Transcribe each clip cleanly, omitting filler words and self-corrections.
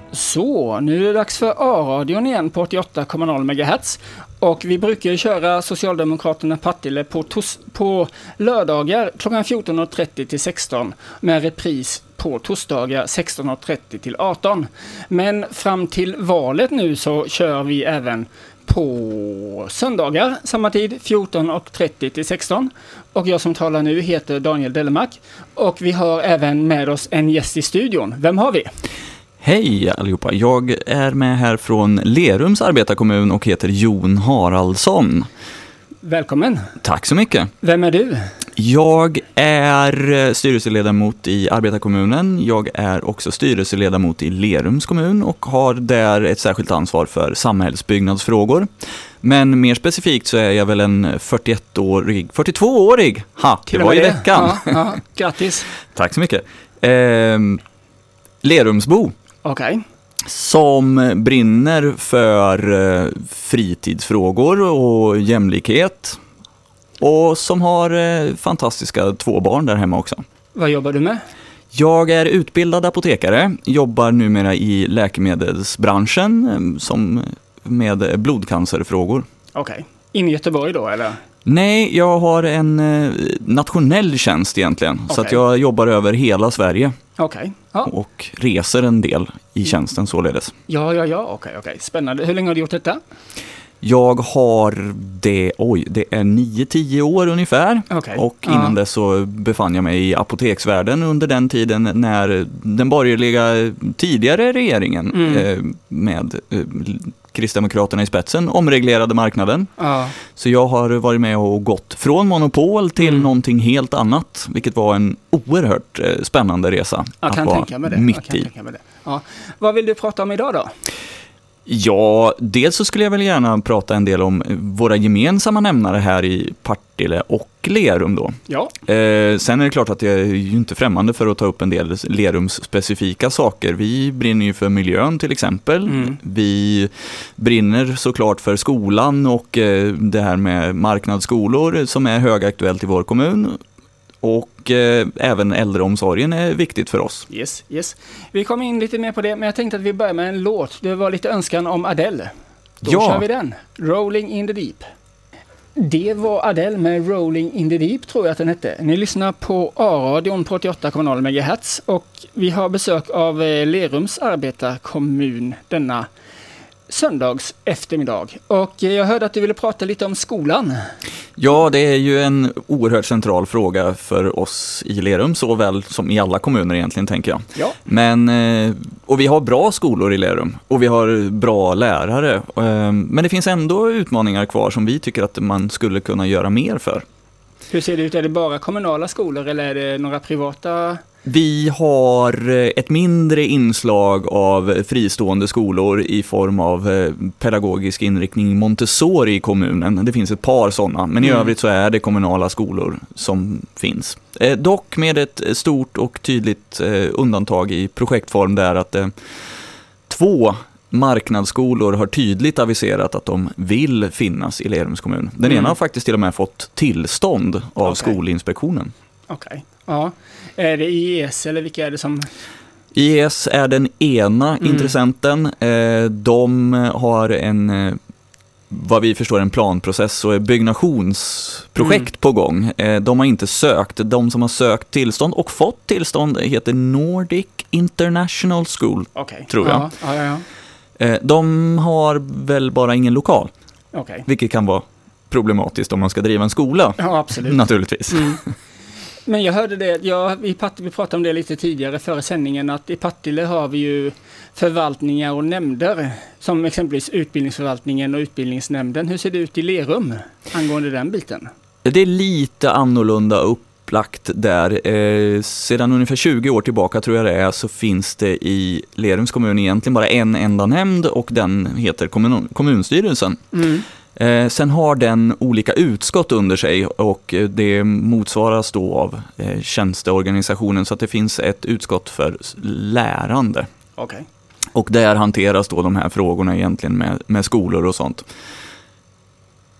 Så, nu är det dags för A-radion igen på 88,0 MHz. Och vi brukar köra Socialdemokraterna Partille på lördagar klockan 14.30 till 16 med repris på torsdagar 16.30 till 18. Men fram till valet nu så kör vi även på söndagar samma tid 14.30 till 16. Och jag som talar nu heter Daniel Dellemark. Och vi har även med oss en gäst i studion. Vem har vi? Hej allihopa, jag är med här från Lerums arbetarkommun och heter Jon Haraldsson. Välkommen. Tack så mycket. Vem är du? Jag är styrelseledamot i arbetarkommunen. Jag är också styrelseledamot i Lerums kommun och har där ett särskilt ansvar för samhällsbyggnadsfrågor. Men mer specifikt så är jag väl en 42-årig. Det var i veckan. Ja, grattis. Tack så mycket. Lerumsbo. Okej. Som brinner för fritidsfrågor och jämlikhet. Och som har fantastiska 2 barn där hemma också. Vad jobbar du med? Jag är utbildad apotekare. Jobbar numera i läkemedelsbranschen som med blodcancerfrågor. Okej. In i Göteborg då, eller? Nej, jag har en nationell tjänst egentligen. Så att jag jobbar över hela Sverige. Okej. Ja. Och reser en del i tjänsten således. Ja. Okej. Spännande. Hur länge har du gjort detta? Jag har det är 9-10 år ungefär. Okay. Och innan dess så befann jag mig i apoteksvärlden under den tiden när den borgerliga tidigare regeringen med Kristdemokraterna i spetsen omreglerade marknaden. Så jag har varit med och gått från monopol till någonting helt annat, vilket var en oerhört spännande resa att vara mitt i. Ja. Vad vill du prata om idag då? Ja, dels så skulle jag väl gärna prata en del om våra gemensamma nämnare här i Partille och Lerum då. Ja. Sen är det klart att jag är ju inte främmande för att ta upp en del Lerums specifika saker. Vi brinner ju för miljön till exempel. Vi brinner såklart för skolan och det här med marknadsskolor som är högaktuellt i vår kommun. Och även äldreomsorgen är viktigt för oss. Yes. Vi kommer in lite mer på det, men jag tänkte att vi börjar med en låt. Det var lite önskan om Adele. Då kör vi den. Rolling in the Deep. Det var Adele med Rolling in the Deep, tror jag att den hette. Ni lyssnar på A-radion på 88,0 MHz och vi har besök av Lerums arbetarkommun denna söndags eftermiddag. Och jag hörde att du ville prata lite om skolan. Ja, det är ju en oerhört central fråga för oss i Lerum, såväl som i alla kommuner egentligen, tänker jag. Ja. Och vi har bra skolor i Lerum och vi har bra lärare. Men det finns ändå utmaningar kvar som vi tycker att man skulle kunna göra mer för. Hur ser det ut? Är det bara kommunala skolor eller är det några privata? Vi har ett mindre inslag av fristående skolor i form av pedagogisk inriktning Montessori i kommunen. Det finns ett par sådana, men i övrigt så är det kommunala skolor som finns. Dock med ett stort och tydligt undantag i projektform där att 2 marknadsskolor har tydligt aviserat att de vill finnas i Lerums kommun. Den ena har faktiskt till och med fått tillstånd av Skolinspektionen. Okej. Ja. Är det IES eller vilka är det som... IES är den ena intressenten. De har en, vad vi förstår, en planprocess och ett byggnationsprojekt på gång. De har inte sökt. De som har sökt tillstånd och fått tillstånd heter Nordic International School, tror jag. Ja. De har väl bara ingen lokal. Vilket kan vara problematiskt om man ska driva en skola. Ja, absolut. Naturligtvis. Men jag hörde det, vi pratade om det lite tidigare före sändningen, att i Partille har vi ju förvaltningar och nämnder, som exempelvis utbildningsförvaltningen och utbildningsnämnden. Hur ser det ut i Lerum angående den biten? Det är lite annorlunda upplagt där. Sedan ungefär 20 år tillbaka tror jag det är, så finns det i Lerums kommun egentligen bara en enda nämnd och den heter kommunstyrelsen. Sen har den olika utskott under sig och det motsvaras då av tjänsteorganisationen, så att det finns ett utskott för lärande. Och där hanteras då de här frågorna egentligen med skolor och sånt.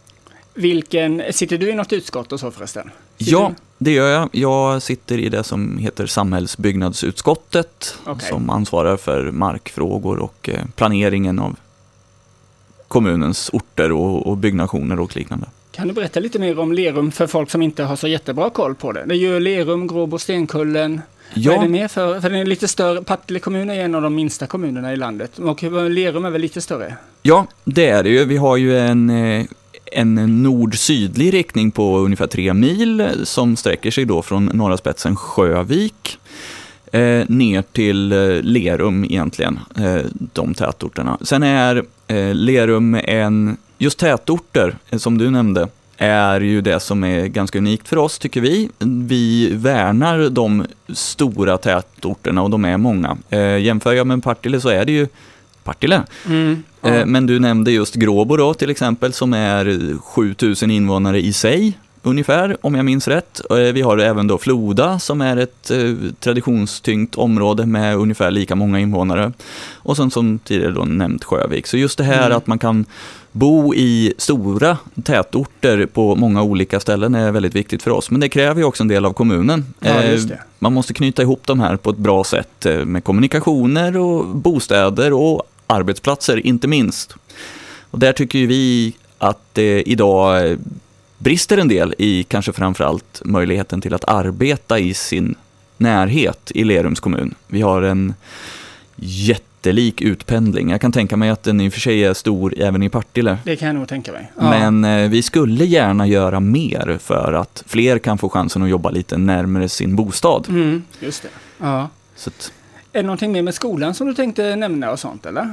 Sitter du i något utskott och så förresten? Ja, det gör jag. Jag sitter i det som heter samhällsbyggnadsutskottet som ansvarar för markfrågor och planeringen av kommunens orter och byggnationer och liknande. Kan du berätta lite mer om Lerum för folk som inte har så jättebra koll på det? Det är ju Lerum, Gråbo, Stenkullen. Ja. Vad är det mer för den är lite större. Partille kommun är en av de minsta kommunerna i landet. Och Lerum är väl lite större? Ja, det är det ju. Vi har ju en nord-sydlig riktning på ungefär 3 mil som sträcker sig då från norra spetsen Sjövik ner till Lerum egentligen, de tätorterna. Sen är Lerum just tätorter som du nämnde är ju det som är ganska unikt för oss tycker vi. Vi värnar de stora tätorterna och de är många. Jämför jag med Partille så är det ju Partille. Men du nämnde just Gråbo då till exempel som är 7000 invånare i sig ungefär om jag minns rätt. Vi har även då Floda som är ett traditionstyngt område med ungefär lika många invånare. Och sen som tidigare då nämnt Sjövik. Så just det här att man kan bo i stora tätorter på många olika ställen är väldigt viktigt för oss. Men det kräver ju också en del av kommunen. Ja, just det. Man måste knyta ihop de här på ett bra sätt med kommunikationer och bostäder och arbetsplatser inte minst. Och där tycker ju vi att det idag brister en del i kanske framförallt möjligheten till att arbeta i sin närhet i Lerums kommun. Vi har en jättelik utpendling. Jag kan tänka mig att den i och för sig är stor även i Partille. Det kan jag nog tänka mig. Ja. Men vi skulle gärna göra mer för att fler kan få chansen att jobba lite närmare sin bostad. Just det. Ja. Så att... Är det någonting mer med skolan som du tänkte nämna och sånt eller?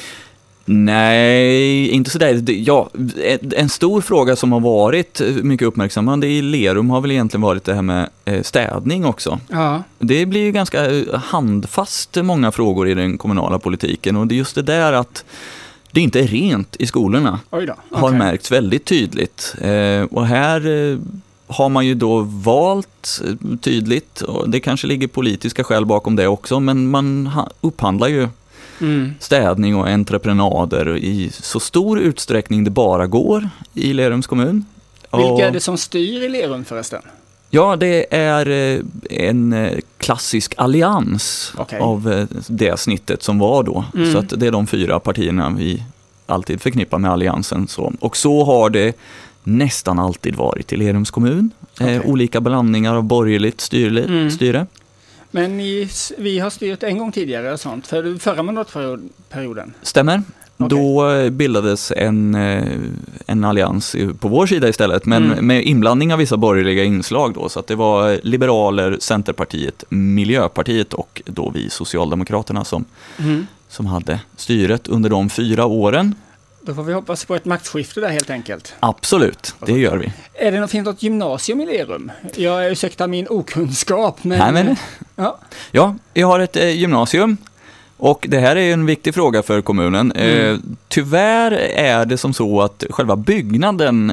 Nej, inte sådär. Ja, en stor fråga som har varit mycket uppmärksammande i Lerum har väl egentligen varit det här med städning också. Ja. Det blir ju ganska handfast många frågor i den kommunala politiken och det är just det där att det inte är rent i skolorna. Oj då. Okay. Har märkts väldigt tydligt. Och här har man ju då valt tydligt, och det kanske ligger politiska skäl bakom det också, men man upphandlar ju städning och entreprenader i så stor utsträckning det bara går i Lerums kommun. Vilka är det som styr i Lerum förresten? Ja, det är en klassisk allians av det snittet som var då. Så att det är de 4 partierna vi alltid förknippar med alliansen. Och så har det nästan alltid varit i Lerums kommun. Olika blandningar av borgerligt styre. Men vi har styrt en gång tidigare och sånt, för förra mandatperioden. Stämmer. Då bildades en allians på vår sida istället, men med inblandning av vissa borgerliga inslag då, så att det var Liberaler, Centerpartiet, Miljöpartiet och då vi Socialdemokraterna som hade styret under de 4 åren. Då får vi hoppas på ett maktskifte där helt enkelt. Absolut, det gör vi. Är det något gymnasium i Lerum? Jag ursäktar min okunskap. Men... Ja, vi har ett gymnasium. Och det här är en viktig fråga för kommunen. Tyvärr är det som så att själva byggnaden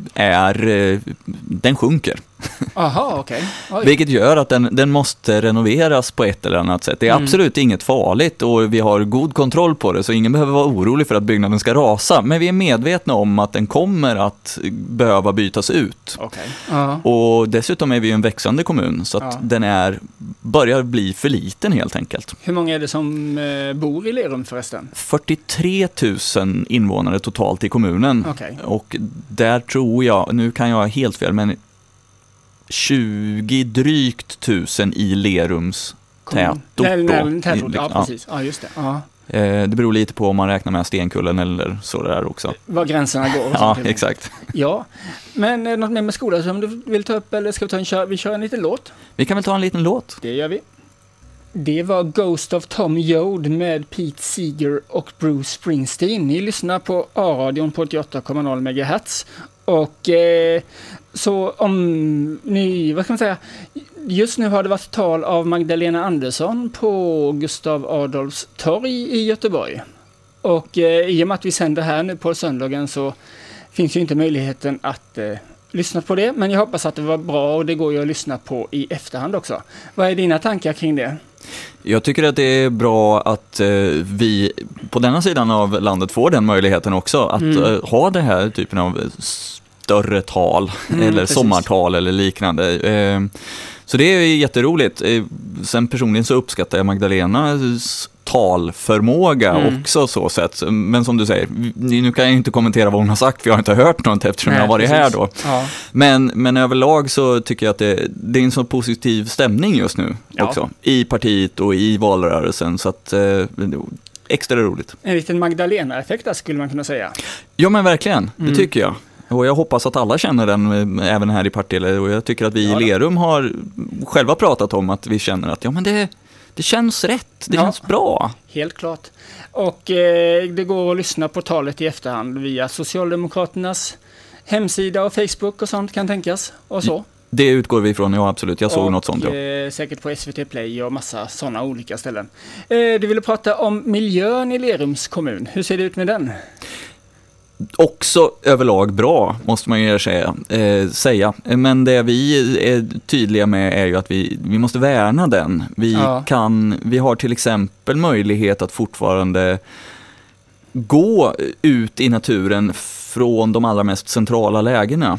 den sjunker. Aha, okej. Vilket gör att den måste renoveras på ett eller annat sätt. Det är absolut inget farligt och vi har god kontroll på det, så ingen behöver vara orolig för att byggnaden ska rasa. Men vi är medvetna om att den kommer att behöva bytas ut. Och dessutom är vi ju en växande kommun, så att den börjar bli för liten helt enkelt. Hur många är det som bor i Lerum förresten? 43 000 invånare totalt i kommunen. Och där tror jag, nu kan jag ha helt fel, men 20 drygt tusen i Lerums tätort. Ja, precis. Ja, just det. Ja. Det beror lite på om man räknar med Stenkullen eller så där också. Var gränserna går. Ja, exakt. Ja, men något mer med skolan som du vill ta upp, eller ska vi köra en liten låt? Vi kan väl ta en liten låt. Det gör vi. Det var Ghost of Tom Joad med Pete Seeger och Bruce Springsteen. Ni lyssnar på A-radion på 88,0 MHz. Och så om ni, vad ska man säga, just nu har det varit tal av Magdalena Andersson på Gustav Adolfs torg i Göteborg. Och i och med att vi sänder här nu på söndagen så finns ju inte möjligheten att lyssna på det. Men jag hoppas att det var bra och det går ju att lyssna på i efterhand också. Vad är dina tankar kring det? Jag tycker att det är bra att vi på denna sidan av landet får den möjligheten också. Att ha den här typen av större tal eller precis. sommartal eller liknande. Så det är jätteroligt. Sen personligen så uppskattar jag Magdalenas talförmåga också så sätt. Men som du säger, nu kan jag inte kommentera vad hon har sagt för jag har inte hört något eftersom jag har varit här då. Ja. Men överlag så tycker jag att det är en så positiv stämning just nu också. I partiet och i valrörelsen så att extra roligt. En liten Magdalena-effekt där skulle man kunna säga. Ja men verkligen, det tycker jag. Och jag hoppas att alla känner den även här i Partille. Och jag tycker att vi i Lerum har själva pratat om att vi känner att det känns rätt, det känns bra. Helt klart. Och det går att lyssna på talet i efterhand via Socialdemokraternas hemsida och Facebook och sånt kan tänkas. Och så. Det utgår vi ifrån, ja absolut. Jag såg något sånt. Säkert på SVT Play och massa sådana olika ställen. Du ville prata om miljön i Lerums kommun. Hur ser det ut med den? Också överlag bra, måste man ju säga. Men det vi är tydliga med är ju att vi måste värna den. Vi har till exempel möjlighet att fortfarande gå ut i naturen från de allra mest centrala lägena.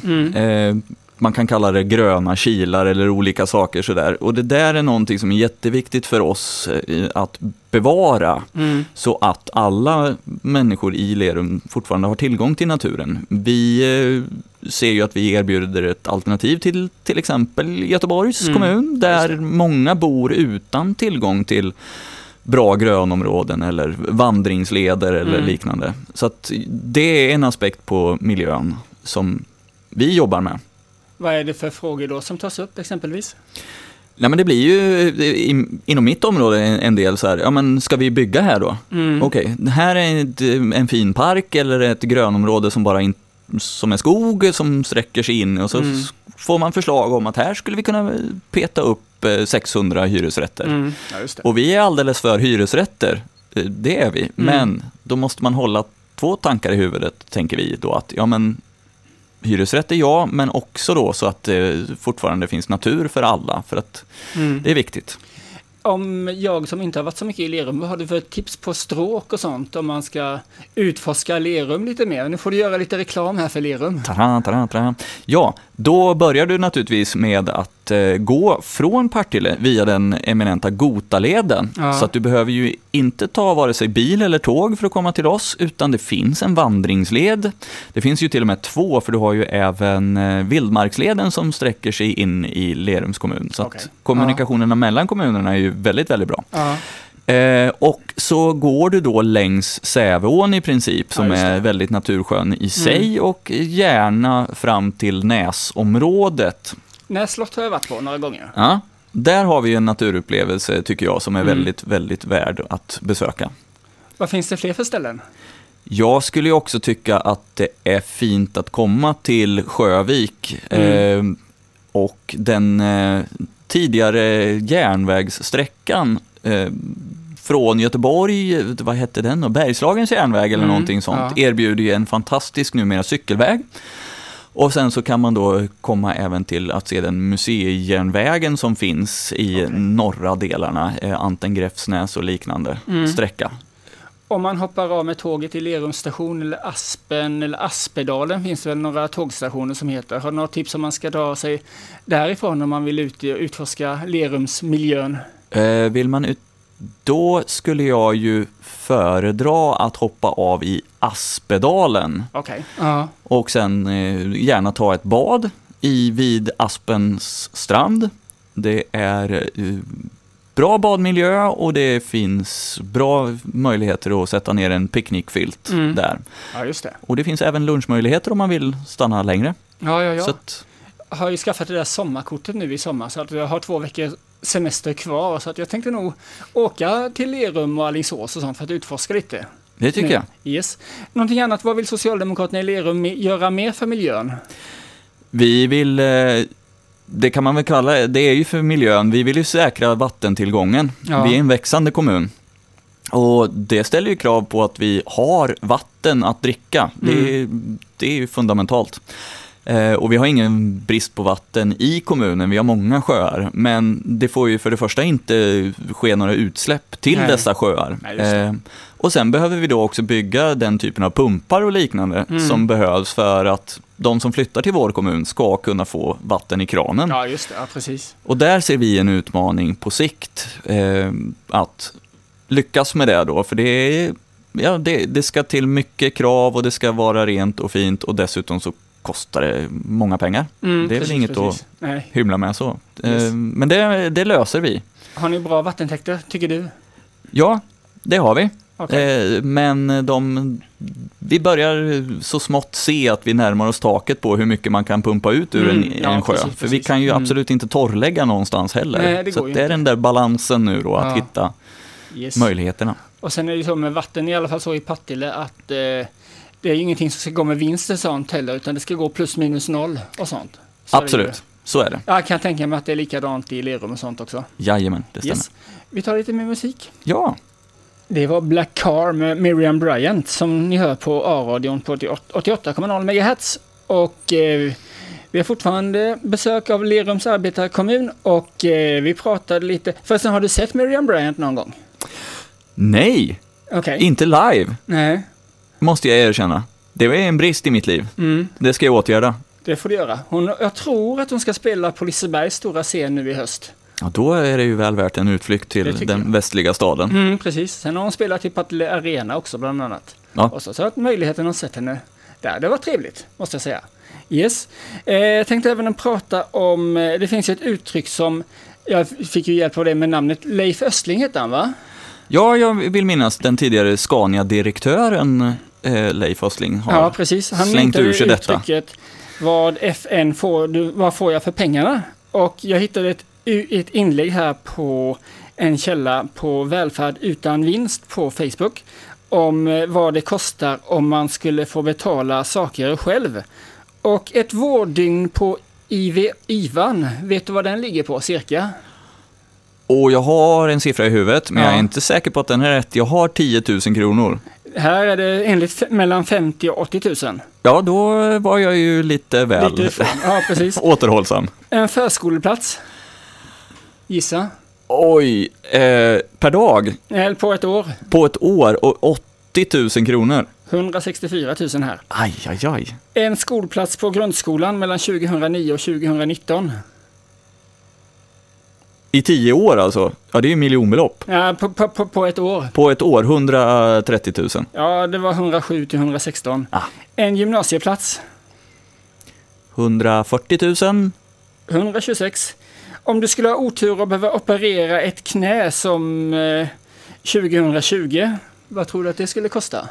Man kan kalla det gröna kilar eller olika saker sådär. Och det där är någonting som är jätteviktigt för oss att bevara. Så att alla människor i Lerum fortfarande har tillgång till naturen. Vi ser ju att vi erbjuder ett alternativ till exempel Göteborgs kommun. Där många bor utan tillgång till bra grönområden eller vandringsleder eller liknande. Så att det är en aspekt på miljön som vi jobbar med. Vad är det för frågor då som tas upp exempelvis? Nej, men det blir ju inom mitt område en del så här, ja men ska vi bygga här då? Okej, det här är en fin park eller ett grönområde som bara som är skog som sträcker sig in och så får man förslag om att här skulle vi kunna peta upp 600 hyresrätter. Ja, just det. Och vi är alldeles för hyresrätter, det är vi. Men då måste man hålla 2 tankar i huvudet, tänker vi då, att ja men hyresrätter men också då så att det fortfarande finns natur för alla, för att det är viktigt. Om jag som inte har varit så mycket i Lerum, vad har du för tips på stråk och sånt om man ska utforska Lerum lite mer? Nu får du göra lite reklam här för Lerum. Ja, då börjar du naturligtvis med att gå från Partille via den eminenta Gotaleden. Så att du behöver ju inte ta vare sig bil eller tåg för att komma till oss, utan det finns en vandringsled. Det finns ju till och med 2, för du har ju även Vildmarksleden som sträcker sig in i Lerums kommun. Så att kommunikationerna mellan kommunerna är ju väldigt, väldigt bra. Och så går du då längs Säveån i princip, som är väldigt naturskön i sig, och gärna fram till Näsområdet. Näslott har jag varit på några gånger. Ja, där har vi en naturupplevelse tycker jag som är väldigt, väldigt värd att besöka. Vad finns det fler för ställen? Jag skulle ju också tycka att det är fint att komma till Sjövik och den tidigare järnvägssträckan från Göteborg, vad hette den då? Bergslagens järnväg eller någonting sånt, erbjuder ju en fantastisk numera cykelväg. Och sen så kan man då komma även till att se den museijärnvägen som finns i norra delarna, Antengräfsnäs och liknande sträcka. Om man hoppar av med tåget i Lerums station eller Aspen eller Aspedalen, finns det väl några tågstationer som heter. Har du några tips om man ska dra sig därifrån om man vill utforska Lerums miljön? Vill man ut, då skulle jag ju föredra att hoppa av i Aspedalen. Och sen gärna ta ett bad vid Aspens strand. Det är bra badmiljö och det finns bra möjligheter att sätta ner en picknickfilt där. Ja, just det. Och det finns även lunchmöjligheter om man vill stanna längre. Så att, jag har ju skaffat det där sommarkortet nu i sommar, så att jag har 2 veckor semester kvar, så att jag tänkte nog åka till Lerum och Alingsås och sånt för att utforska lite. Det tycker jag. Yes. Någonting annat, vad vill Socialdemokraterna i Lerum göra mer för miljön? Vi vill, det kan man väl kalla, det är ju för miljön, vi vill ju säkra vattentillgången. Vi är en växande kommun. Och det ställer ju krav på att vi har vatten att dricka. Det är ju fundamentalt. Och vi har ingen brist på vatten i kommunen, vi har många sjöar. Men det får ju för det första inte ske några utsläpp till dessa sjöar. Och sen behöver vi då också bygga den typen av pumpar och liknande som behövs för att de som flyttar till vår kommun ska kunna få vatten i kranen. Ja, just det. Ja, precis. Och där ser vi en utmaning på sikt att lyckas med det då. För det ska till mycket krav och det ska vara rent och fint och dessutom så kostar det många pengar. Det är väl inget att hymla med så. Yes. Men det löser vi. Har ni bra vattentäkter, tycker du? Ja, det har vi. Okay. Men vi börjar så smått se att vi närmar oss taket på hur mycket man kan pumpa ut ur en sjö. Precis. För vi kan ju absolut inte torrlägga någonstans heller. Nej, så det är den där balansen nu då, att hitta möjligheterna. Och sen är det så med vatten, i alla fall så i Partille, att det är ju ingenting som ska gå med vinst och sånt heller, utan det ska gå plus minus noll och sånt. Så absolut, så är det. Jag kan tänka mig att det är likadant i Lerum och sånt också. Jajamän, det stämmer. Yes. Vi tar lite mer musik. Ja. Det var Black Car med Miriam Bryant som ni hör på A-radion på 88,0 MHz. Och vi har fortfarande besök av Lerums arbetarkommun och vi pratade lite. Förresten, har du sett Miriam Bryant någon gång? Nej, inte live. Nej. Måste jag erkänna. Det är en brist i mitt liv. Det ska jag åtgärda. Det får du göra. Jag tror att hon ska spela på Lisebergs stora scen nu i höst. Ja, då är det ju väl värt en utflykt till den västliga staden. Precis. Sen har hon spelat i Partille Arena också bland annat. Ja. Och så att möjligheten att sett henne där. Det var trevligt, måste jag säga. Yes. Jag tänkte även prata om, det finns ju ett uttryck som, jag fick ju hjälp av det med namnet Leif Östling heter han, va? Ja, jag vill minnas den tidigare Scania-direktören Leif Östling har precis. Han slängt ur sig detta. Uttrycket, vad FN vad får jag för pengarna? Och jag hittade ett inlägg här på en källa på Välfärd utan vinst på Facebook om vad det kostar om man skulle få betala saker själv. Och ett vårddygn på IVAN, vet du vad den ligger på cirka? Och jag har en siffra i huvudet, men jag är inte säker på att den är rätt. Jag har 10 000 kronor. Här är det enligt mellan 50 och 80 000. Ja, då var jag ju lite väl precis. återhållsam. En förskoleplats. Gissa. Oj, per dag? På ett år. På ett år och 80 000 kronor. 164 000 här. Aj. En skolplats på grundskolan mellan 2009 och 2019. I 10 år alltså? Ja, det är ju miljonbelopp. Ja, på ett år. På ett år, 130 000. Ja, det var 107 till 116. En gymnasieplats. 140 000. 126. Om du skulle ha otur och behöva operera ett knä som 2020, vad tror du att det skulle kosta?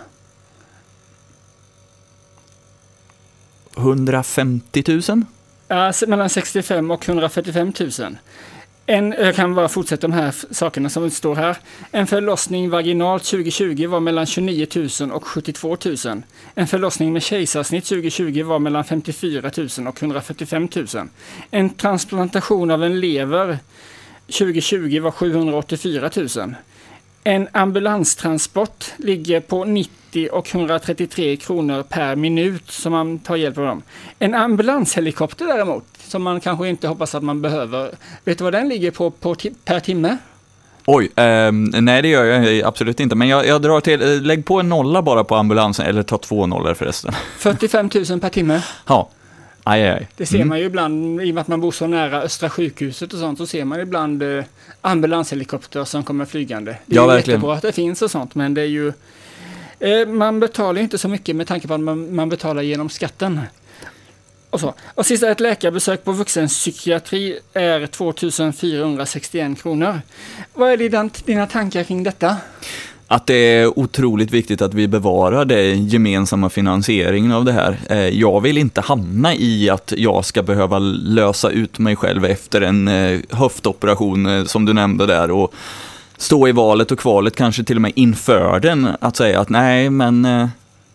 150 000? Ja, mellan 65 och 145 000. Jag kan bara fortsätta de här sakerna som står här. En förlossning vaginalt 2020 var mellan 29 000 och 72 000. En förlossning med kejsarsnitt 2020 var mellan 54 000 och 145 000. En transplantation av en lever 2020 var 784 000. En ambulanstransport ligger på 90 och 133 kronor per minut som man tar hjälp av dem. En ambulanshelikopter däremot, som man kanske inte hoppas att man behöver. Vet du vad den ligger på per timme? Oj, nej det gör jag absolut inte. Men jag drar till, lägg på en nolla bara på ambulansen, eller ta 2 nollor förresten. 45 000 per timme. Ja, aj. Det ser man ju ibland, i och med att man bor så nära Östra sjukhuset och sånt, så ser man ibland ambulanshelikopter som kommer flygande. Det är ju jättebra att det finns och sånt, men det är ju man betalar inte så mycket med tanke på att man betalar genom skatten. Och sista, ett läkarbesök på vuxenpsykiatri är 2461 kronor. Vad är dina tankar kring detta? Att det är otroligt viktigt att vi bevarar den gemensamma finansieringen av det här. Jag vill inte hamna i att jag ska behöva lösa ut mig själv efter en höftoperation som du nämnde där och stå i valet och kvalet, kanske till och med inför den, att säga att nej, men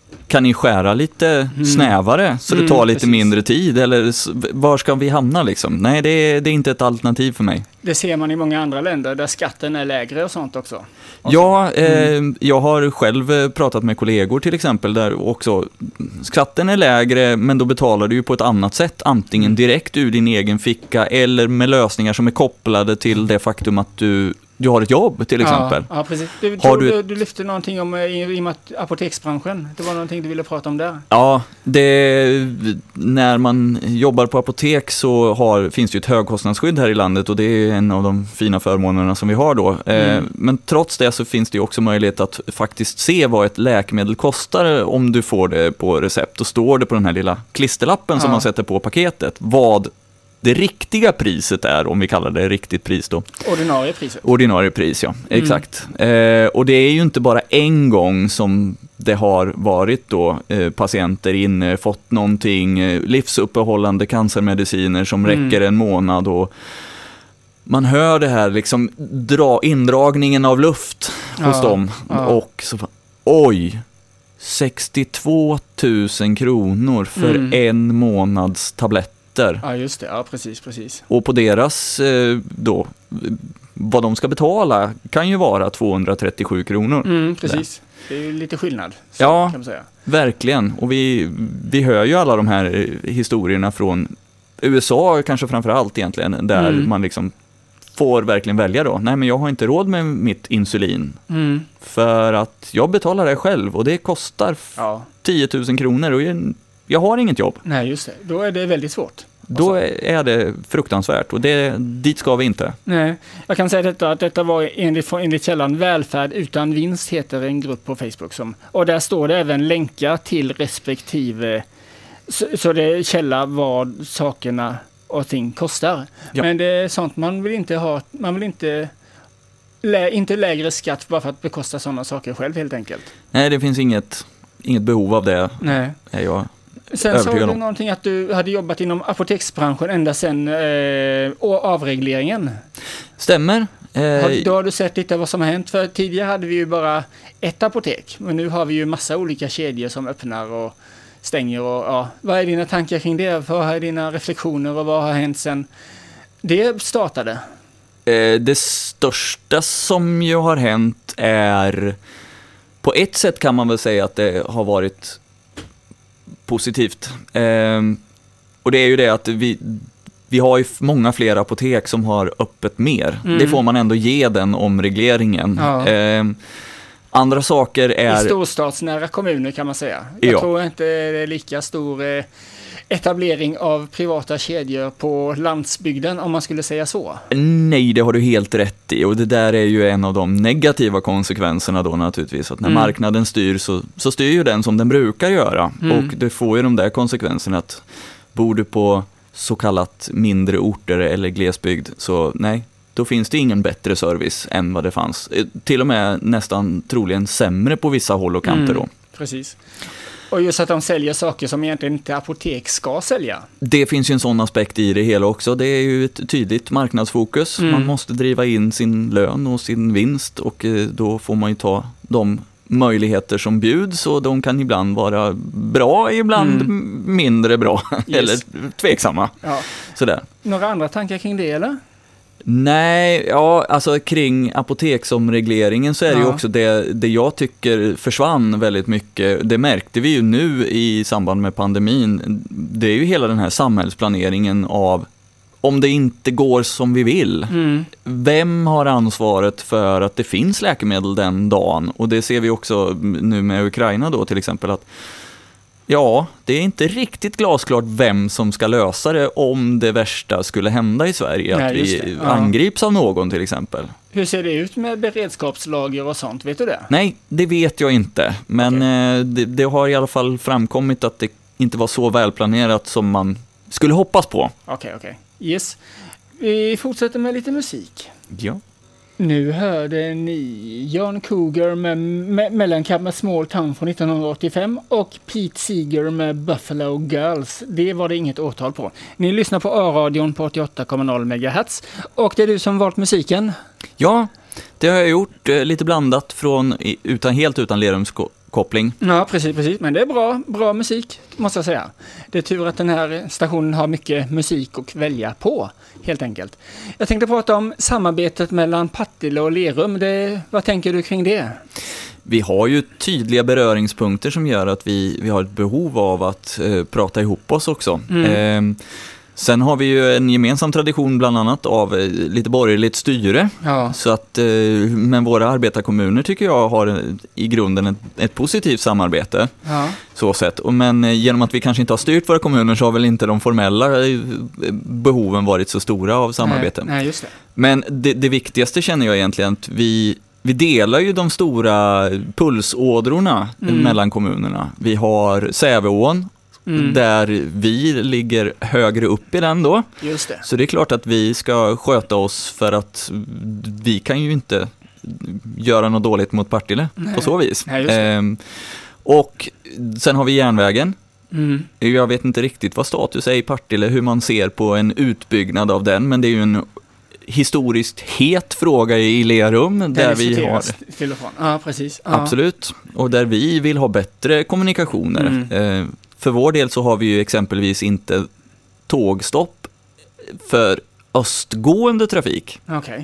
kan ni skära lite snävare så det tar lite mindre tid? Eller var ska vi hamna liksom? Nej, det är inte ett alternativ för mig. Det ser man i många andra länder där skatten är lägre och sånt också. Ja, jag har själv pratat med kollegor till exempel där också skatten är lägre, men då betalar du ju på ett annat sätt, antingen direkt ur din egen ficka eller med lösningar som är kopplade till det faktum att du har ett jobb till exempel. Ja, precis. Du lyfte någonting om i apoteksbranschen. Det var någonting du ville prata om där. Ja, när man jobbar på apotek så finns det ju ett högkostnadsskydd här i landet och det är en av de fina förmånerna som vi har då. Men trots det så finns det ju också möjlighet att faktiskt se vad ett läkemedel kostar om du får det på recept. Då står det på den här lilla klisterlappen som man sätter på paketet vad det riktiga priset är, om vi kallar det riktigt pris då. Ordinarie priset. Ordinarie pris, ja. Exakt. Och det är ju inte bara en gång som det har varit då patienter inne, fått någonting, livsuppehållande cancermediciner som räcker en månad och man hör det här liksom indragningen av luft hos dem. Och så, oj, 62 000 kronor för en månads tablett. Ja, just det. Ja, precis. Och på deras då, vad de ska betala kan ju vara 237 kronor. Precis. Det är ju lite skillnad. Ja, kan man säga. Verkligen. Och vi hör ju alla de här historierna från USA kanske framförallt egentligen, där man liksom får verkligen välja då. Nej, men jag har inte råd med mitt insulin. För att jag betalar det själv och det kostar 10 000 kronor och jag har inget jobb. Nej, just det. Då är det väldigt svårt. Då är det fruktansvärt och dit ska vi inte. Nej, jag kan säga att detta var enligt källan Välfärd utan vinst heter en grupp på Facebook. Och där står det även länkar till respektive, så det är källa vad sakerna och ting kostar. Ja. Men det är sånt man vill inte ha, man vill inte lägre skatt bara för att bekosta sådana saker själv helt enkelt. Nej, det finns inget behov av det. Nej. Är jag sen sa du någonting att du hade jobbat inom apoteksbranschen ända sedan avregleringen. Stämmer. Då har du sett lite vad som har hänt. För tidigare hade vi ju bara ett apotek. Men nu har vi ju massa olika kedjor som öppnar och stänger. Och, vad är dina tankar kring det? Vad är dina reflektioner och vad har hänt sedan det startade? Det största som ju har hänt är, på ett sätt kan man väl säga att det har varit positivt. Och det är ju det att vi har ju många fler apotek som har öppet mer. Det får man ändå ge den omregleringen. Ja. Andra saker är... I storstadsnära kommuner kan man säga. Jag tror inte det är lika stor etablering av privata kedjor på landsbygden, om man skulle säga så. Nej, det har du helt rätt i. Och det där är ju en av de negativa konsekvenserna då naturligtvis. Att när marknaden styr så styr ju den som den brukar göra. Och det får ju de där konsekvenserna att bor du på så kallat mindre orter eller glesbygd, så nej, då finns det ingen bättre service än vad det fanns. Till och med nästan troligen sämre på vissa håll och kanter då. Precis. Och just att de säljer saker som egentligen inte apotek ska sälja. Det finns ju en sån aspekt i det hela också. Det är ju ett tydligt marknadsfokus. Man måste driva in sin lön och sin vinst och då får man ju ta de möjligheter som bjuds och de kan ibland vara bra, ibland mindre bra eller tveksamma. Ja. Sådär. Några andra tankar kring det eller? Nej, alltså kring apoteksomregleringen så är det ju också det jag tycker försvann väldigt mycket. Det märkte vi ju nu i samband med pandemin. Det är ju hela den här samhällsplaneringen av om det inte går som vi vill. Vem har ansvaret för att det finns läkemedel den dagen? Och det ser vi också nu med Ukraina då till exempel att det är inte riktigt glasklart vem som ska lösa det om det värsta skulle hända i Sverige. Att vi angrips av någon till exempel. Hur ser det ut med beredskapslager och sånt? Vet du det? Nej, det vet jag inte. Men det har i alla fall framkommit att det inte var så välplanerat som man skulle hoppas på. Okej. Yes. Vi fortsätter med lite musik. Ja. Nu hörde ni John Cougar med Mellencamp med Small Town från 1985 och Pete Seeger med Buffalo Girls. Det var det inget årtal på. Ni lyssnar på A-radion på 88,0 MHz och det är du som valt musiken. Ja, Det har jag gjort, lite blandat helt utan Lerumskoppling. Ja, precis. Men det är bra musik, måste jag säga. Det är tur att den här stationen har mycket musik att välja på, helt enkelt. Jag tänkte prata om samarbetet mellan Partille och Lerum. Vad tänker du kring det? Vi har ju tydliga beröringspunkter som gör att vi har ett behov av att prata ihop oss också. Sen har vi ju en gemensam tradition bland annat av lite borgerligt styre. Ja. Så att, men våra arbetarkommuner tycker jag har i grunden ett positivt samarbete. Ja. Så sett. Men genom att vi kanske inte har styrt våra kommuner så har väl inte de formella behoven varit så stora av samarbete. Nej, just det. Men det viktigaste känner jag egentligen att vi delar ju de stora pulsådrorna mellan kommunerna. Vi har Säveån. Där vi ligger högre upp i den då. Just det. Så det är klart att vi ska sköta oss för att vi kan ju inte göra något dåligt mot Partille på så vis. Nej, och sen har vi järnvägen. Jag vet inte riktigt vad status är i Partille, hur man ser på en utbyggnad av den, men det är ju en historiskt het fråga i Lerum där vi har till och från. Ja, precis. Ja. Absolut. Och där vi vill ha bättre kommunikationer. För vår del så har vi ju exempelvis inte tågstopp för östgående trafik. Okay.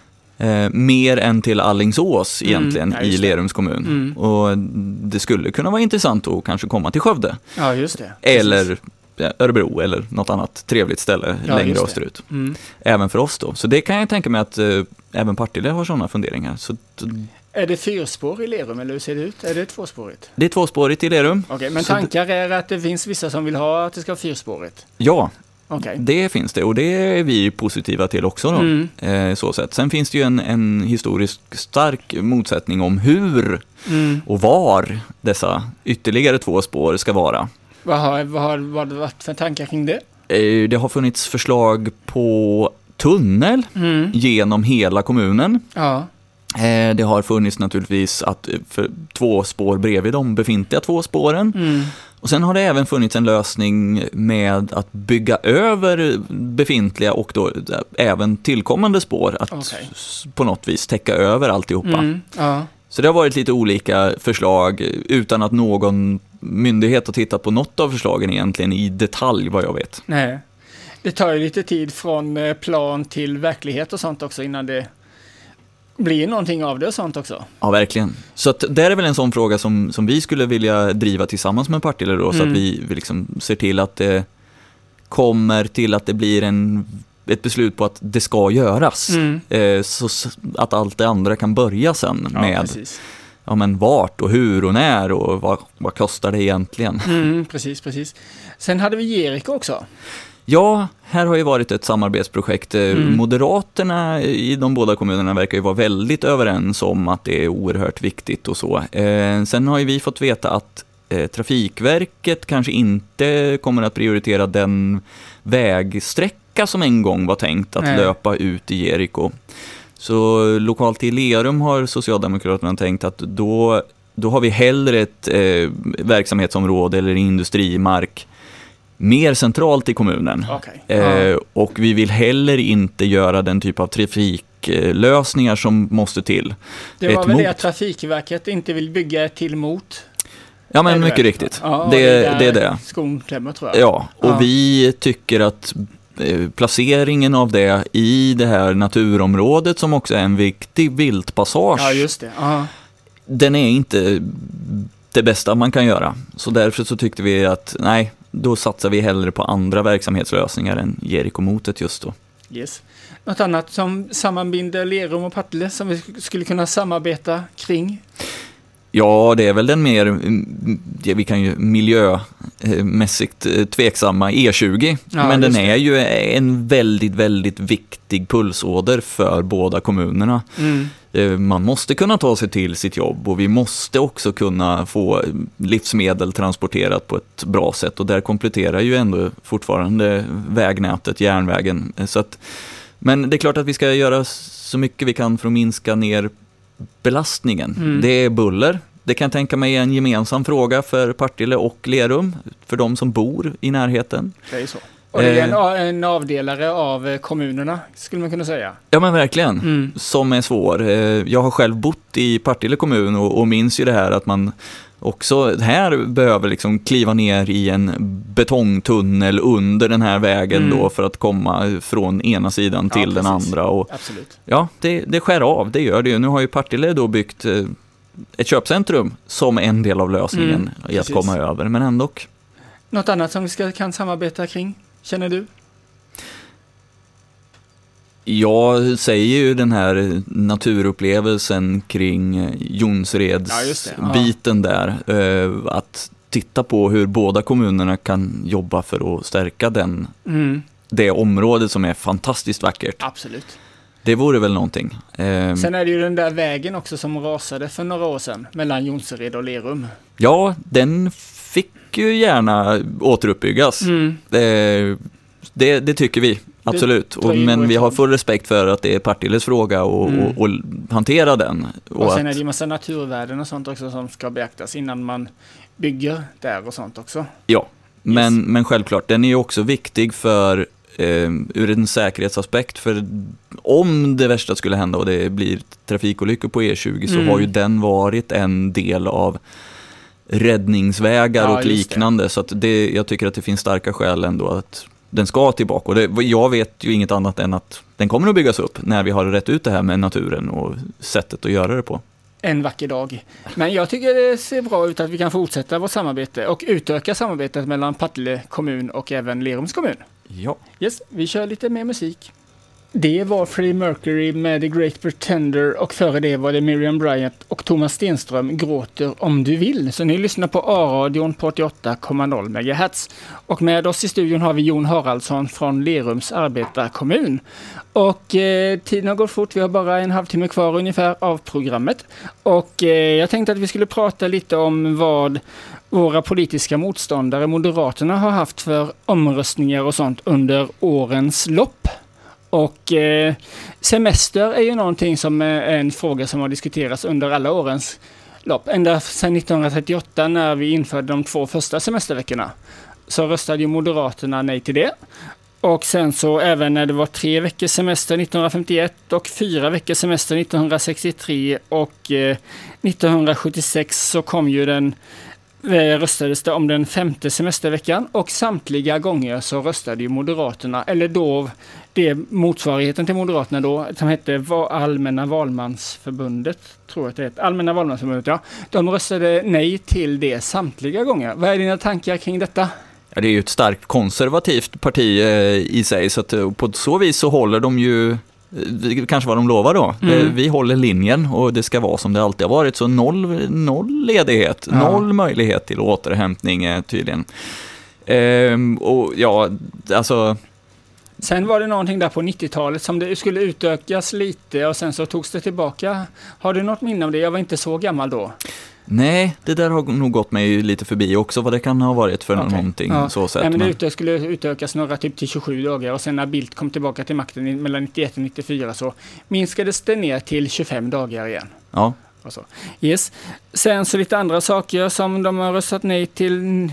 Mer än till Allingsås egentligen i Lerums kommun. Och det skulle kunna vara intressant att kanske komma till Skövde. Ja, just det. Eller Örebro eller något annat trevligt ställe längre österut. Även för oss då. Så det kan jag tänka mig att även Partille har sådana funderingar. Så är det fyrspår i Lerum eller hur ser det ut? Är det tvåspårigt? Det är tvåspårigt i Lerum. Okej, men tankar är att det finns vissa som vill ha att det ska vara fyrspårigt? Ja, det finns det och det är vi positiva till också då. Så sätt. Sen finns det ju en historisk stark motsättning om hur och var dessa ytterligare två spår ska vara. Vad har det varit för tankar kring det? Det har funnits förslag på tunnel genom hela kommunen. Ja. Det har funnits naturligtvis för två spår bredvid de befintliga två spåren. Och sen har det även funnits en lösning med att bygga över befintliga och då även tillkommande spår. Att på något vis täcka över alltihopa. Så det har varit lite olika förslag utan att någon myndighet har tittat på något av förslagen egentligen i detalj vad jag vet. Nej, det tar ju lite tid från plan till verklighet och sånt också innan det blir någonting av det och sånt också. Ja, verkligen. Så att det är väl en sån fråga som vi skulle vilja driva tillsammans med Partille då, så att vi liksom ser till att det kommer till att det blir ett beslut på att det ska göras. Så att allt det andra kan börja sen med men vart och hur och när och vad kostar det egentligen. Precis. Sen hade vi Jeriko också. Ja, här har ju varit ett samarbetsprojekt. Moderaterna i de båda kommunerna verkar ju vara väldigt överens om att det är oerhört viktigt och så. Sen har ju vi fått veta att Trafikverket kanske inte kommer att prioritera den vägsträcka som en gång var tänkt att löpa ut i Jeriko. Så lokalt i Lerum har Socialdemokraterna tänkt att då har vi hellre ett verksamhetsområde eller industrimark mer centralt i kommunen. Och vi vill heller inte göra den typ av trafiklösningar som måste till. Det var väl det att Trafikverket inte vill bygga ett till mot? Ja, men mycket riktigt. Ja, det är det. Skon klämmer, tror jag. Ja, och vi tycker att placeringen av det i det här naturområdet som också är en viktig viltpassage. Ja, just det. Den är inte det bästa man kan göra. Så därför så tyckte vi att då satsar vi hellre på andra verksamhetslösningar än Jeriko-motet just då. Yes. Något annat som sammanbinder Lerum och Partille som vi skulle kunna samarbeta kring? Ja, det är väl den mer, vi kan ju miljömässigt tveksamma E20. Men den är ju en väldigt, väldigt viktig pulsåder för båda kommunerna. Man måste kunna ta sig till sitt jobb och vi måste också kunna få livsmedel transporterat på ett bra sätt. Och där kompletterar ju ändå fortfarande vägnätet, järnvägen. Men det är klart att vi ska göra så mycket vi kan för att minska ner belastningen. Det är buller. Det kan jag tänka mig en gemensam fråga för Partille och Lerum, för de som bor i närheten. Det är så. Och det är en avdelare av kommunerna, skulle man kunna säga. Ja, men verkligen. Som är svår. Jag har själv bott i Partille kommun och minns ju det här att man också här behöver liksom kliva ner i en betongtunnel under den här vägen då för att komma från ena sidan till den andra. Och, absolut. Ja, det skär av, det gör det ju. Nu har ju Partille då byggt ett köpcentrum som en del av lösningen i att komma över, men ändå. Något annat som vi kan samarbeta kring, känner du? Jag säger ju den här naturupplevelsen kring Jonsereds biten där. Att titta på hur båda kommunerna kan jobba för att stärka det området som är fantastiskt vackert. Absolut. Det vore väl någonting. Sen är det ju den där vägen också som rasade för några år sedan mellan Jonsered och Lerum. Ja, den fick ju gärna återuppbyggas. Det tycker vi, absolut. Men vi har full respekt för att det är Partilles fråga och hantera den. Och sen är det ju massa naturvärden och sånt också som ska beaktas innan man bygger där och sånt också. Ja, men självklart, den är ju också viktig för ur en säkerhetsaspekt, för om det värsta skulle hända och det blir trafikolyckor på E20 så har ju den varit en del av räddningsvägar och liknande, så att jag tycker att det finns starka skäl ändå att den ska tillbaka, och jag vet ju inget annat än att den kommer att byggas upp när vi har rätt ut det här med naturen och sättet att göra det på. En vacker dag. Men jag tycker det ser bra ut att vi kan fortsätta vårt samarbete och utöka samarbetet mellan Partille kommun och även Lerums kommun. Ja. Yes, vi kör lite mer musik. Det var Freddie Mercury med The Great Pretender och före det var det Miriam Bryant och Thomas Stenström, Gråter om du vill. Så ni lyssnar på A-radion på 88,0 MHz. Och med oss i studion har vi Jon Haraldsson från Lerums arbetarkommun. Och tiden har gått fort, vi har bara en halvtimme kvar ungefär av programmet. Och jag tänkte att vi skulle prata lite om vad våra politiska motståndare, Moderaterna, har haft för omröstningar och sånt under årens lopp. Och semester är ju någonting som är en fråga som har diskuterats under alla årens lopp. Ända sedan 1938 när vi införde de 2 första semesterveckorna så röstade ju Moderaterna nej till det. Och sen så även när det var 3 veckors semester 1951 och 4 veckors semester 1963 och 1976 så kom ju röstades det om den 5:e semesterveckan, och samtliga gånger så röstade ju Moderaterna, eller då det motsvarigheten till Moderaterna då, som hette Allmänna valmansförbundet, tror jag att det heter, Allmänna valmansförbundet, ja. De röstade nej till det samtliga gånger. Vad är dina tankar kring detta? Ja, det är ju ett starkt konservativt parti i sig, så att på så vis så håller de ju kanske vad de lovar då. Vi håller linjen och det ska vara som det alltid har varit, så noll ledighet, noll möjlighet till återhämtning tydligen. Och ja, alltså... Sen var det någonting där på 90-talet som det skulle utökas lite och sen så togs det tillbaka. Har du något minne om det? Jag var inte så gammal då. Nej, det där har nog gått mig lite förbi också, vad det kan ha varit för någonting så sätt. Nej, men det skulle utökas några typ till 27 dagar och sen när Bildt kom tillbaka till makten mellan 91 och 94 så minskades det ner till 25 dagar igen. Ja. Så. Yes. Sen så lite andra saker som de har röstat nej till.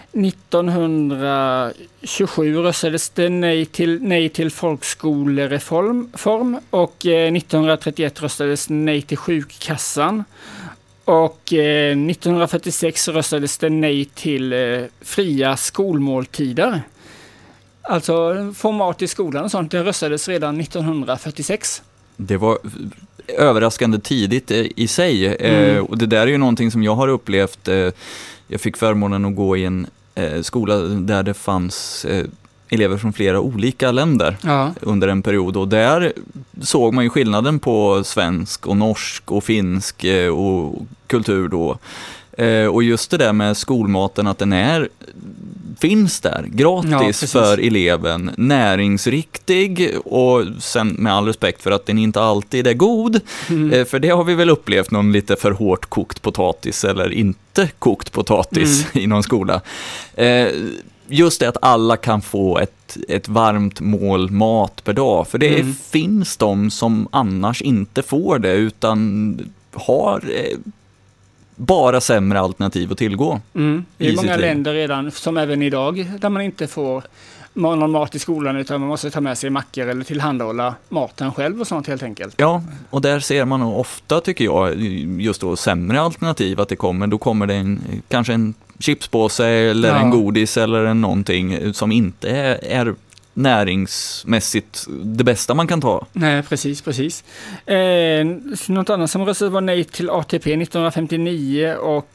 1927 röstades det nej till folkskolereform och 1931 röstades nej till sjukkassan. Och 1946 röstades det nej till fria skolmåltider. Alltså format i skolan och sånt, det röstades redan 1946. Det var överraskande tidigt i sig. Och det där är ju någonting som jag har upplevt. Jag fick förmånen att gå i en skola där det fanns elever från flera olika länder under en period, och där såg man ju skillnaden på svensk och norsk och finsk och kultur då. Och just det där med skolmaten, att den finns där gratis för eleven, näringsriktig, och sen med all respekt för att den inte alltid är god, för det har vi väl upplevt någon lite för hårt kokt potatis eller inte kokt potatis i någon skola. Just det att alla kan få ett varmt mål mat per dag, för det finns de som annars inte får det utan har bara sämre alternativ att tillgå. Det är många länder redan, som även idag, där man inte får någon mat i skolan, utan man måste ta med sig mackor eller tillhandahålla maten själv och sånt helt enkelt. Ja, och där ser man ofta, tycker jag, just då sämre alternativ att då kommer det kanske en chipspåse eller en godis eller någonting som inte är näringsmässigt det bästa man kan ta. Nej, precis. Något annat som röstade var nej till ATP 1959 och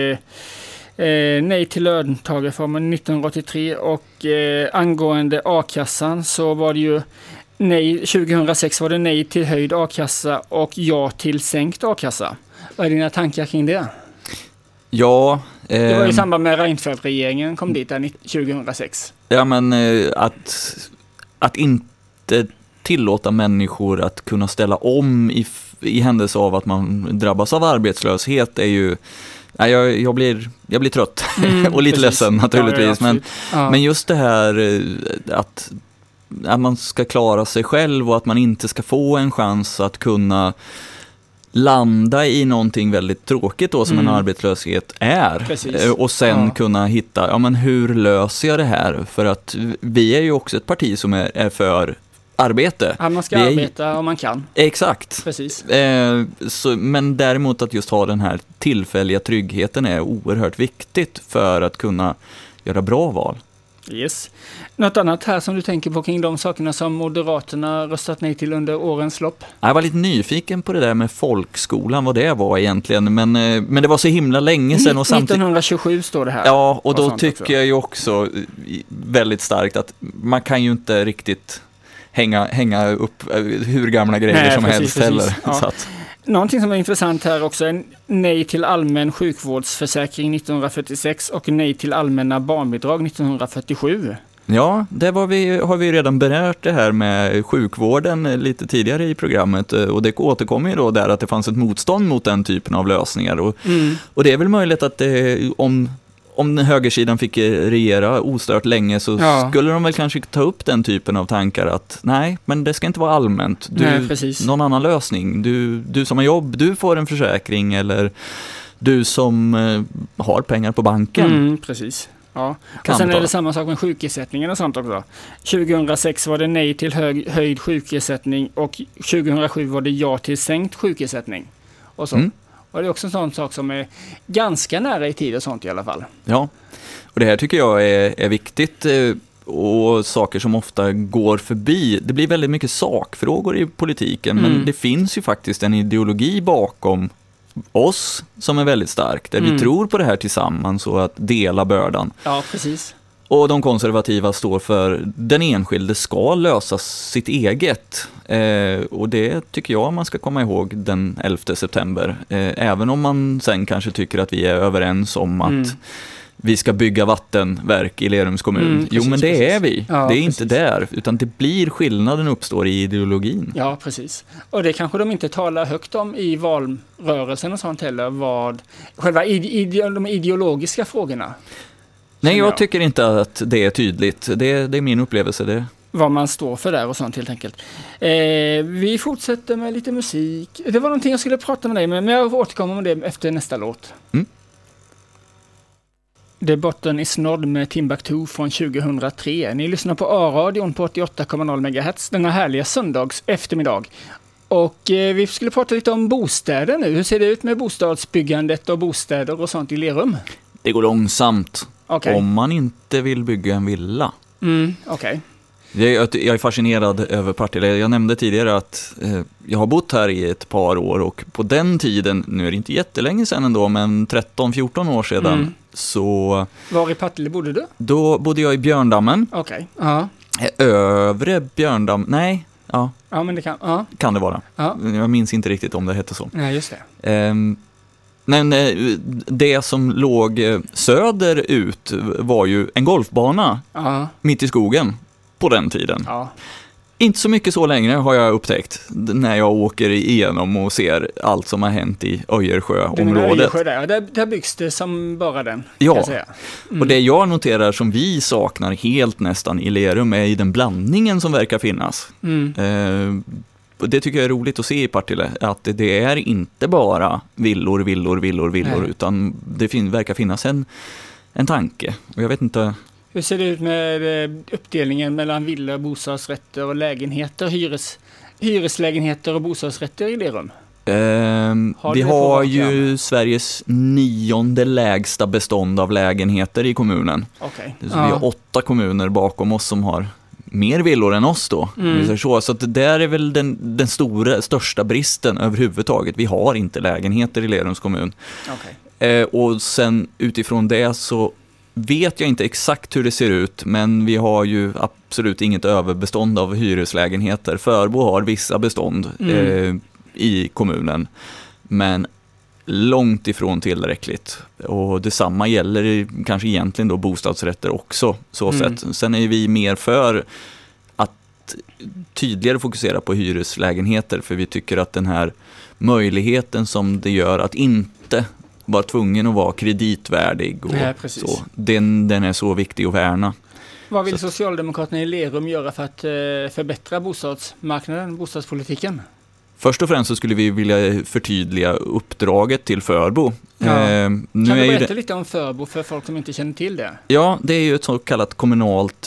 nej till löntagarreformen 1983 och angående a-kassan så var det ju nej, 2006 var det nej till höjd a-kassa och ja till sänkt a-kassa. Vad är dina tankar kring det? Ja. Det var i samband med Reinfeldt-regeringen kom dit där 2006. Ja, men att inte tillåta människor att kunna ställa om i händelse av att man drabbas av arbetslöshet är ju... Jag blir trött och lite ledsen naturligtvis. Men just det här att man ska klara sig själv och att man inte ska få en chans att kunna landa i någonting väldigt tråkigt då som en arbetslöshet är. Precis. Och sen kunna hitta, men hur löser jag det här? För att vi är ju också ett parti som är för arbete. Ja, man ska arbeta om man kan. Exakt. Precis. Men däremot att just ha den här tillfälliga tryggheten är oerhört viktigt för att kunna göra bra val. Yes. Något annat här som du tänker på kring de sakerna som Moderaterna röstat nej till under årens lopp? Jag var lite nyfiken på det där med folkskolan, vad det var egentligen. Men det var så himla länge sedan. Och 1927 står det här. Ja, och då tycker jag ju också väldigt starkt att man kan ju inte riktigt hänga upp hur gamla grejer som helst heller. Ja. Så att. Någonting som är intressant här också är nej till allmän sjukvårdsförsäkring 1946 och nej till allmänna barnbidrag 1947. Ja, har vi redan berört det här med sjukvården lite tidigare i programmet och det återkommer ju då där att det fanns ett motstånd mot den typen av lösningar och det är väl möjligt att om den högersidan fick regera ostört länge så skulle de väl kanske ta upp den typen av tankar att nej, men det ska inte vara allmänt. Någon annan lösning. Du som har jobb, du får en försäkring eller du som har pengar på banken. Precis. Ja. Och sen är det samma sak med sjukersättningen och sånt också. 2006 var det nej till höjd sjukersättning och 2007 var det ja till sänkt sjukersättning. Och så. Och det är också en sån sak som är ganska nära i tid och sånt i alla fall. Ja, och det här tycker jag är viktigt och saker som ofta går förbi. Det blir väldigt mycket sakfrågor i politiken men det finns ju faktiskt en ideologi bakom oss som är väldigt stark. Där vi tror på det här tillsammans och att dela bördan. Ja, precis. Och de konservativa står för den enskilde ska lösa sitt eget. Och det tycker jag man ska komma ihåg den 11 september. Även om man sen kanske tycker att vi är överens om att vi ska bygga vattenverk i Lerums kommun. Men det är vi. Ja, det är inte där. Utan det blir skillnaden uppstår i ideologin. Ja, precis. Och det kanske de inte talar högt om i valrörelsen och sånt heller. Själva de ideologiska frågorna. Nej, jag tycker inte att det är tydligt. Det är min upplevelse. Vad man står för där och sånt helt enkelt. Vi fortsätter med lite musik. Det var någonting jag skulle prata med dig med, men jag återkommer med det efter nästa låt. Det är Botten is Nod med Timbuktu från 2003. Ni lyssnar på A-radion på 88,0 MHz denna härliga söndags eftermiddag. Och vi skulle prata lite om bostäder nu. Hur ser det ut med bostadsbyggandet och bostäder och sånt i Lerum? Det går långsamt. Okay. Om man inte vill bygga en villa. Okej. Jag är fascinerad över Partille. Jag nämnde tidigare att jag har bott här i ett par år och på den tiden, nu är det inte jättelänge sedan ändå, men 13-14 år sedan så... Var i Partille bodde du? Då bodde jag i Björndammen. Okej. Övre Björndam, nej. Ja, men det kan det vara. Ja. Jag minns inte riktigt om det hette så. Nej, just det. Men det som låg söderut var ju en golfbana mitt i skogen på den tiden. Ja. Inte så mycket så längre har jag upptäckt när jag åker igenom och ser allt som har hänt i Öjersjöområdet. Där byggs det som bara den. Ja, kan jag säga. Och det jag noterar som vi saknar helt nästan i Lerum är i den blandningen som verkar finnas. Och det tycker jag är roligt att se i Partille, att det är inte bara villor, utan det verkar finnas en tanke. Och jag vet inte Hur ser det ut med uppdelningen mellan villor, bostadsrätter och lägenheter, hyreslägenheter och bostadsrätter i Lerum? Vi har ju Sveriges 9:e lägsta bestånd av lägenheter i kommunen. Okay. Så vi har 8 kommuner bakom oss som har mer villor än oss då. Så att det där är väl den största bristen överhuvudtaget. Vi har inte lägenheter i Lerums kommun. Okay. Och sen utifrån det så vet jag inte exakt hur det ser ut, men vi har ju absolut inget överbestånd av hyreslägenheter. Förbo har vissa bestånd i kommunen, men långt ifrån tillräckligt. Och detsamma gäller kanske egentligen då bostadsrätter också. Så sätt. Sen är vi mer för att tydligare fokusera på hyreslägenheter, för vi tycker att den här möjligheten som det gör att inte vara tvungen att vara kreditvärdig och så, den är så viktig att värna. Vad vill Socialdemokraterna i Lerum göra för att förbättra bostadsmarknaden, bostadspolitiken? Först och främst så skulle vi vilja förtydliga uppdraget till Förbo. Kan du berätta lite om Förbo för folk som inte känner till det? Ja, det är ju ett så kallat kommunalt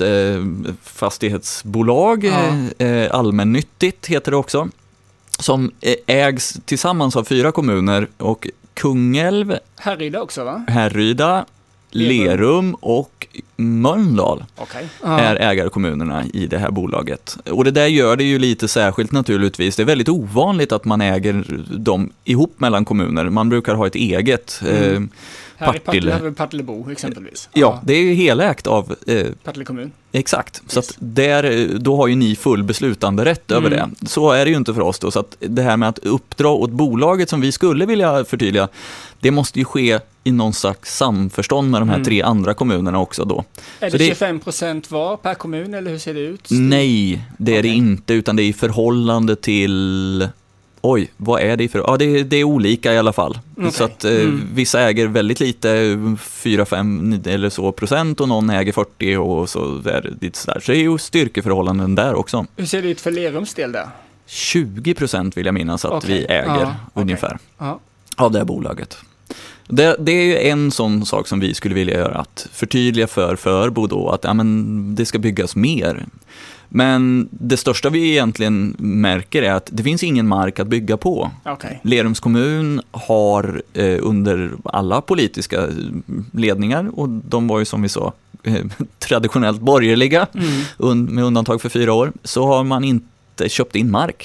fastighetsbolag, allmännyttigt heter det också, som ägs tillsammans av 4 kommuner och Kungälv, Härryda också va? Härryda, Lerum och Mölndal är ägarkommunerna i det här bolaget. Och det där gör det ju lite särskilt naturligtvis. Det är väldigt ovanligt att man äger dem ihop mellan kommuner. Man brukar ha ett eget Partille. Här i Partillebo exempelvis. Ja, det är ju helägt av Partille kommun. Exakt, så att då har ju ni full beslutanderätt över det. Så är det ju inte för oss då, så att det här med att uppdra åt bolaget som vi skulle vilja förtydliga, det måste ju ske i någon slags samförstånd med de här 3 andra kommunerna också då. Är så det 25% var per kommun eller hur ser det ut? Nej, det är det inte, utan det är i förhållande till... Oj, vad är det för... Ja, det är olika i alla fall. Så att vissa äger väldigt lite, 4-5 eller så procent, och någon äger 40 och så är det lite sådär. Så det är ju styrkeförhållanden där också. Hur ser det ut för Lerums del där? 20% vill jag minnas att vi äger ungefär av det här bolaget. Det är ju en sån sak som vi skulle vilja göra, att förtydliga för Förbo då att det ska byggas mer. Men det största vi egentligen märker är att det finns ingen mark att bygga på. Lerums kommun har under alla politiska ledningar, och de var ju som vi sa traditionellt borgerliga med undantag för 4 år, så har man inte köpt in mark.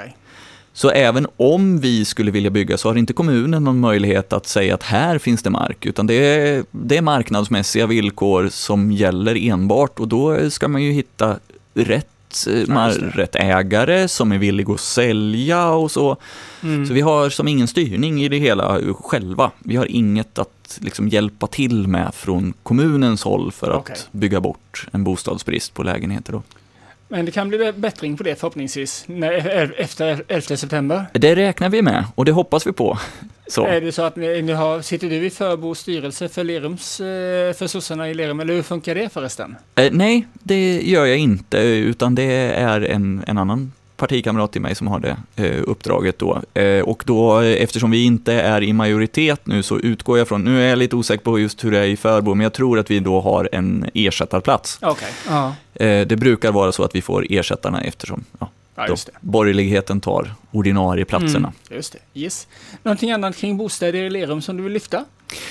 Så även om vi skulle vilja bygga så har inte kommunen någon möjlighet att säga att här finns det mark, utan det är marknadsmässiga villkor som gäller enbart, och då ska man ju hitta rätt ägare som är villig att sälja och så. Så vi har som ingen styrning i det hela själva. Vi har inget att liksom hjälpa till med från kommunens håll för att bygga bort en bostadsbrist på lägenheter då. Men det kan bli bättring på det förhoppningsvis efter 11 september. Det räknar vi med och det hoppas vi på. Så. Är det så att sitter du i Förbos styrelse för Lerums, för sossarna i Lerum, eller hur funkar det förresten? Nej, det gör jag inte, utan det är en annan partikamrat till mig som har det uppdraget då. Och då, eftersom vi inte är i majoritet nu, så utgår jag från, nu är jag lite osäker på just hur det är i Förbo, men jag tror att vi då har en ersättarplats. Det brukar vara så att vi får ersättarna eftersom borgerligheten tar ordinarie platserna. Just det, yes. Någonting annat kring bostäder i Lerum som du vill lyfta?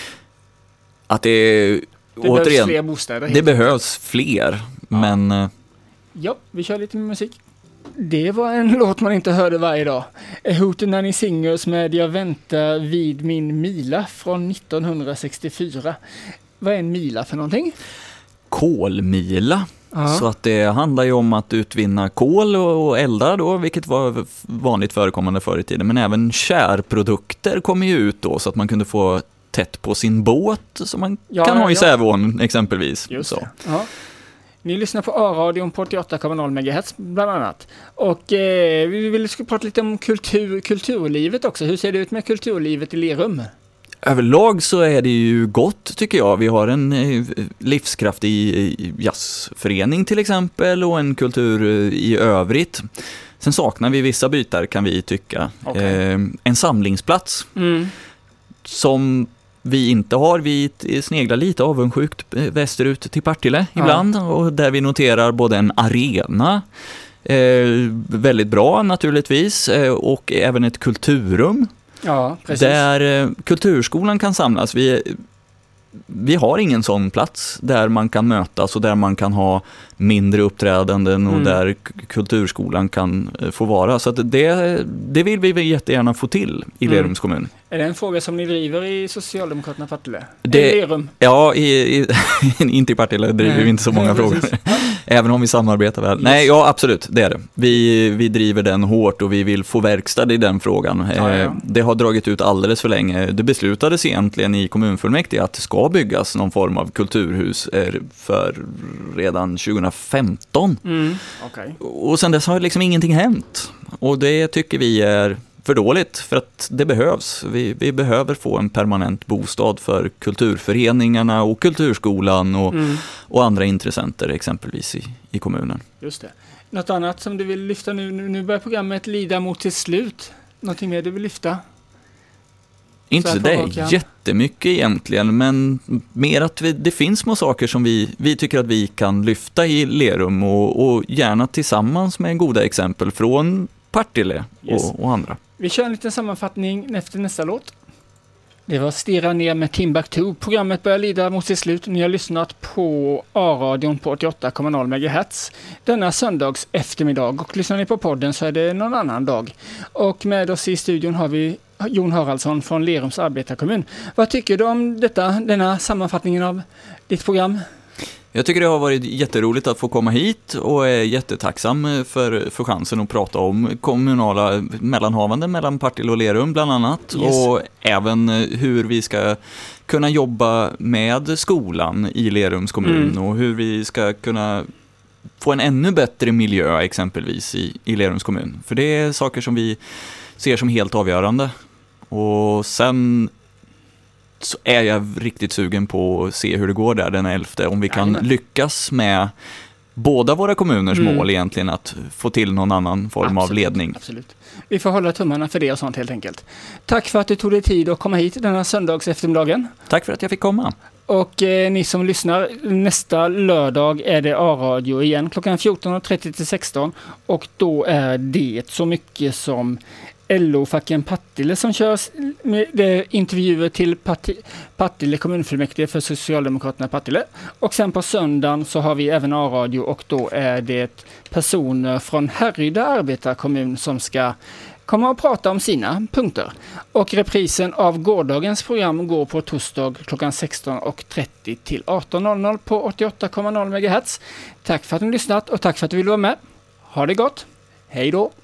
Att det behövs fler bostäder. Det behövs fler, men... Ja, vi kör lite med musik. Det var en låt man inte hörde varje dag. Hootenanny Singers med Jag väntar vid min mila från 1964. Vad är en mila för någonting? Kolmila. Så att det handlar ju om att utvinna kol och elda då, vilket var vanligt förekommande förr i tiden. Men även kärprodukter kom ju ut då, så att man kunde få tätt på sin båt som man kan ha i Sävån exempelvis. Just så. Ni lyssnar på A-radion på 88,0 MHz bland annat. Och vi vill prata lite om kulturlivet också. Hur ser det ut med kulturlivet i Lerum? Överlag så är det ju gott tycker jag. Vi har en livskraftig jazzförening till exempel och en kultur i övrigt. Sen saknar vi vissa bitar kan vi tycka. En samlingsplats som vi inte har. Vi sneglar lite avundsjukt västerut till Partille ibland, och där vi noterar både en arena, väldigt bra naturligtvis, och även ett kulturrum. Ja, precis. Där kulturskolan kan samlas. Vi har ingen sån plats där man kan mötas och där man kan ha mindre uppträdanden och där kulturskolan kan få vara. Så att det vill vi jättegärna få till i Lerums kommun. Är det en fråga som ni driver i Socialdemokraterna Partille? Lerum? Ja, inte i Partille driver vi inte så många frågor. Även om vi samarbetar väl. Yes. Nej, ja absolut, det är det. Vi driver den hårt och vi vill få verkstad i den frågan. Ja. Det har dragit ut alldeles för länge. Det beslutades egentligen i kommunfullmäktige att det ska byggas någon form av kulturhus för redan 2015. Okay. Och sen dess har liksom ingenting hänt. Och det tycker vi är för dåligt, för att det behövs. Vi behöver få en permanent bostad för kulturföreningarna och kulturskolan och andra intressenter exempelvis i kommunen. Just det. Något annat som du vill lyfta nu? Nu börjar programmet lida mot till slut. Någonting mer du vill lyfta? Inte så det är jättemycket egentligen, men mer att det finns små saker som vi tycker att vi kan lyfta i Lerum och gärna tillsammans med goda exempel från Partille och andra. Vi kör en liten sammanfattning efter nästa låt. Det var Stirra ner med Timbuktu. Programmet börjar lida mot sitt slut. Ni har lyssnat på A-radion på 88,0 MHz denna söndags eftermiddag. Och lyssnar ni på podden så är det någon annan dag. Och med oss i studion har vi Jon Haraldsson från Lerums arbetarkommun. Vad tycker du om denna sammanfattningen av ditt program? Jag tycker det har varit jätteroligt att få komma hit och är jättetacksam för chansen att prata om kommunala mellanhavanden mellan Partille och Lerum bland annat. Yes. Och även hur vi ska kunna jobba med skolan i Lerums kommun och hur vi ska kunna få en ännu bättre miljö exempelvis i Lerums kommun. För det är saker som vi ser som helt avgörande. Och sen så är jag riktigt sugen på att se hur det går där den 11:e. Om vi kan lyckas med båda våra kommuners mål egentligen att få till någon annan form av ledning. Absolut. Vi får hålla tummarna för det och sånt helt enkelt. Tack för att du tog dig tid att komma hit denna söndags eftermiddagen. Tack för att jag fick komma. Och ni som lyssnar, nästa lördag är det A-radio igen klockan 14.30 till 16. Och då är det så mycket som LO-facken Partille som körs med intervjuer till Partille kommunfullmäktige för Socialdemokraterna Partille. Och sen på söndagen så har vi även A-radio och då är det personer från Härryda arbetarkommun som ska komma och prata om sina punkter. Och reprisen av gårdagens program går på torsdag klockan 16.30 till 18.00 på 88,0 MHz. Tack för att ni lyssnat och tack för att du ville vara med. Ha det gott. Hej då!